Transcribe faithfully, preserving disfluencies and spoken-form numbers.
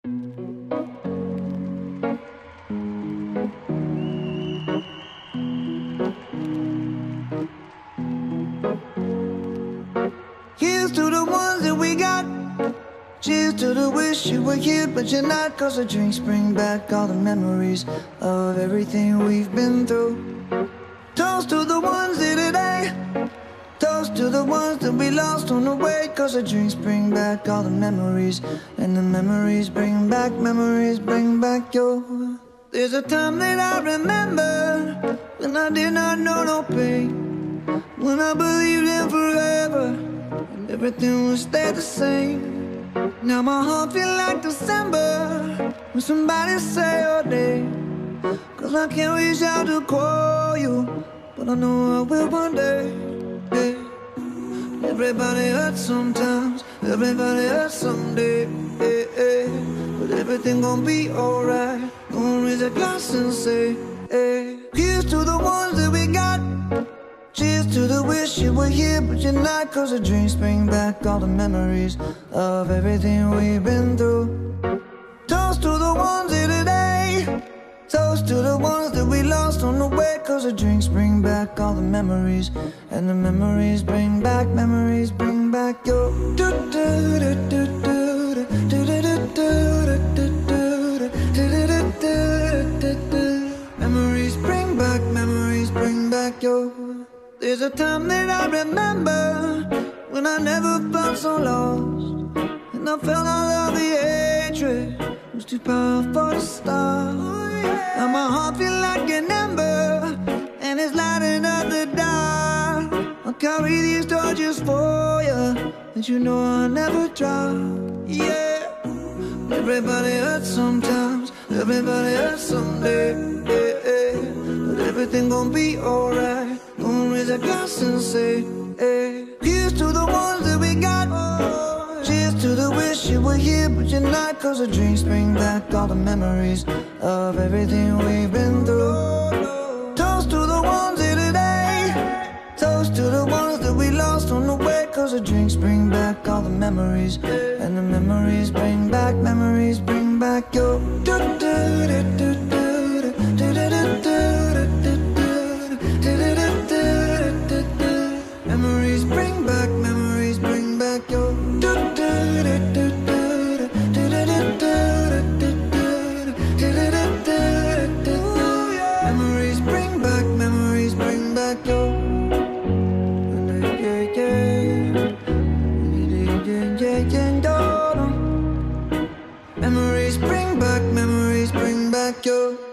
Here's to the ones that we got. Cheers to the wish you were here, but you're not. Cause the drinks bring back all the memories of everything we've been through. Toast to the ones here today. Toast to the ones that we lost on the way. Cause the drinks bring back all the memories, and the memories bring back, memories bring back your. There's a time that I remember when I did not know no pain, when I believed in forever and everything would stay the same. Now my heart feel like December when somebody say your name. Cause I can't reach out to call you, but I know I will one day. Hey. Everybody hurts sometimes, everybody hurts someday. Hey, hey. But everything gon' be alright. Gonna raise a glass and say, hey. Here's to the ones that we got. Cheers to the wish you were here, but you're not. Cause the drinks bring back all the memories of everything we've been through. Toast to the ones here today. Toast to the ones that we lost on the way. Cause the drinks bring back all the memories, and the memories bring back, memories bring back your. Memories bring back, memories bring back your. There's a time that I remember when I never felt so lost, and I felt all of the hatred was too powerful to stop. Now my heart feel like an ember, and it's lighting up the dark. I'll carry these torches for you, and you know I'll never drop. Yeah. Everybody hurts sometimes, everybody hurts someday. Yeah, yeah. But everything gon' be alright. Gonna raise a glass and say, hey. Here's to the ones that we got. Cheers to the wish you were here, but you're not. Cause the drinks bring back all the memories of everything we've been through. Toast to the ones here today. Toast to the ones that we lost on the way. Cause the drinks bring back all the memories, and the memories bring back, memories bring back your. Memories bring back, memories bring back your. Memories bring back, memories bring back your. Memories bring back, memories bring back your.